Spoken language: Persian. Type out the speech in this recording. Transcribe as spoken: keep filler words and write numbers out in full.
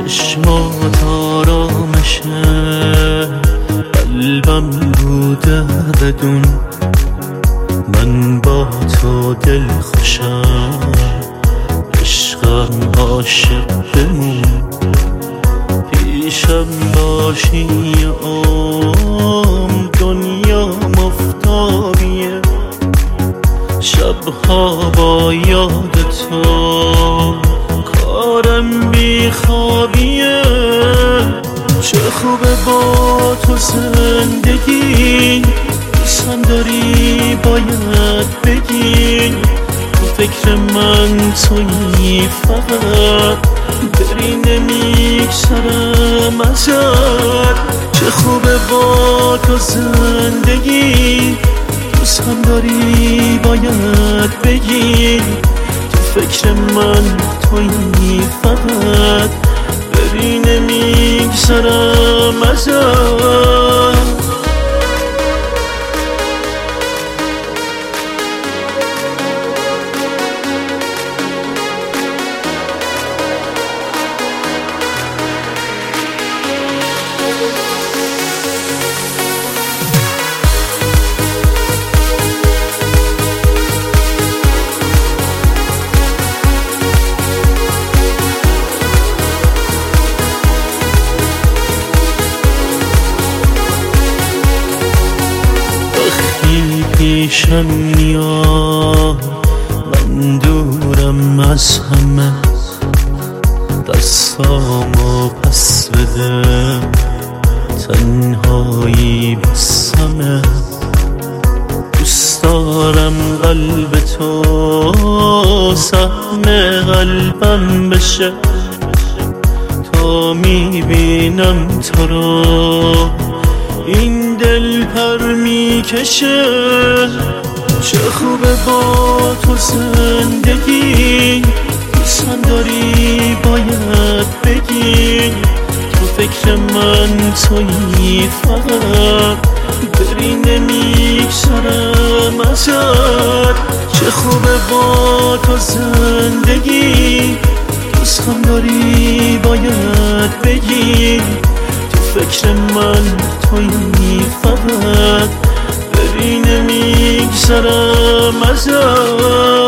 چشمات آرامشه، قلبم بوده بدون من با تو دل خوشم، عشقم عاشق بمون، پیشم باشی یه عمر، دنیا مفتابیه، شبها با یاد تو کارم بیخوابیه. چه خوبه با تو زندگی، دوستم داری باید بگی، تو فکر من تویی فقط، بری نمیگذرم ازت. چه خوبه با تو زندگی، دوستم داری باید بگی، تو فکر من تویی فقط، بری نمیگذرم ازت. پیشم میاد من دورم از همه، دستامو پس بده، تنهایی بسمه، دوست دارم قلب تو سهم قلبم بشه، تا میبینم تو رو این دل پر میکشه. چه خوبه با تو زندگی، دوستم داری باید بگی، تو فکر من تویی فقط، بری نمیگذرم ازت. چه خوبه با تو زندگی، دوستم داری باید بگی، تو فکر من تویی فقط، بری نمیگذرم ازت.